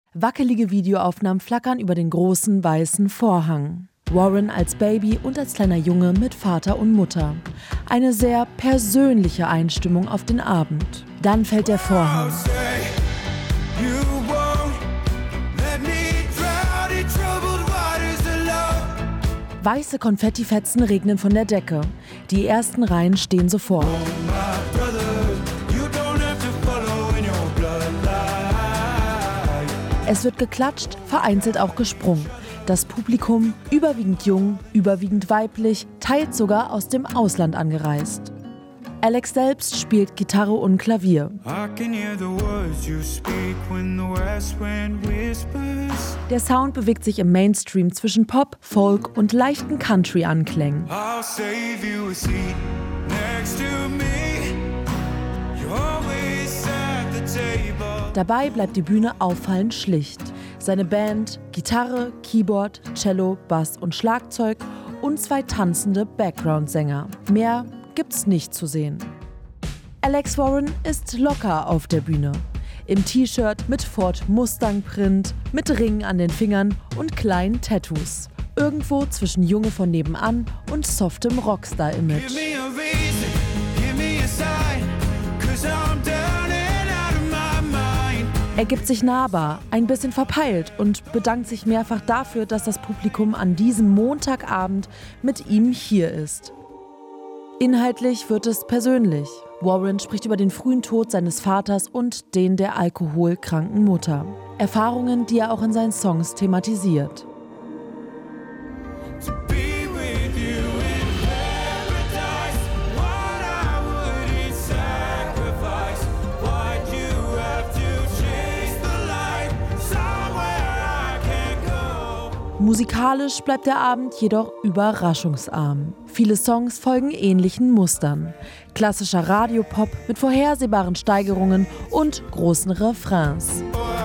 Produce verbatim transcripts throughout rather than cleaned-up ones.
Wackelige Videoaufnahmen flackern über den großen weißen Vorhang. Warren als Baby und als kleiner Junge mit Vater und Mutter. Eine sehr persönliche Einstimmung auf den Abend. Dann fällt der Vorhang. Weiße Konfettifetzen regnen von der Decke. Die ersten Reihen stehen sofort. Es wird geklatscht, vereinzelt auch gesprungen. Das Publikum, überwiegend jung, überwiegend weiblich, teils sogar aus dem Ausland angereist. Alex selbst spielt Gitarre und Klavier. Der Sound bewegt sich im Mainstream zwischen Pop, Folk und leichten Country-Anklängen. Dabei bleibt die Bühne auffallend schlicht. Seine Band, Gitarre, Keyboard, Cello, Bass und Schlagzeug und zwei tanzende Background-Sänger. Mehr gibt's nicht zu sehen. Alex Warren ist locker auf der Bühne. Im T-Shirt mit Ford Mustang-Print, mit Ringen an den Fingern und kleinen Tattoos. Irgendwo zwischen Junge von nebenan und softem Rockstar-Image. Er gibt sich nahbar, ein bisschen verpeilt und bedankt sich mehrfach dafür, dass das Publikum an diesem Montagabend mit ihm hier ist. Inhaltlich wird es persönlich. Warren spricht über den frühen Tod seines Vaters und den der alkoholkranken Mutter. Erfahrungen, die er auch in seinen Songs thematisiert. Musikalisch bleibt der Abend jedoch überraschungsarm. Viele Songs folgen ähnlichen Mustern. Klassischer Radiopop mit vorhersehbaren Steigerungen und großen Refrains.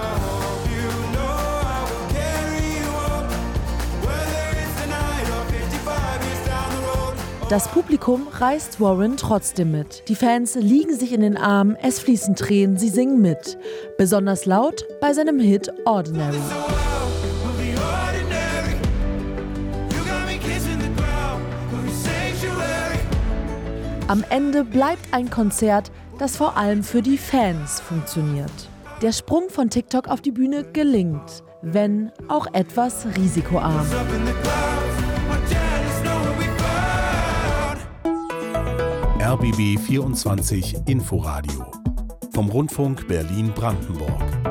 Das Publikum reißt Warren trotzdem mit. Die Fans liegen sich in den Armen, es fließen Tränen, sie singen mit. Besonders laut bei seinem Hit Ordinary. Am Ende bleibt ein Konzert, das vor allem für die Fans funktioniert. Der Sprung von TikTok auf die Bühne gelingt, wenn auch etwas risikoarm. R B B vierundzwanzig Inforadio vom Rundfunk Berlin-Brandenburg.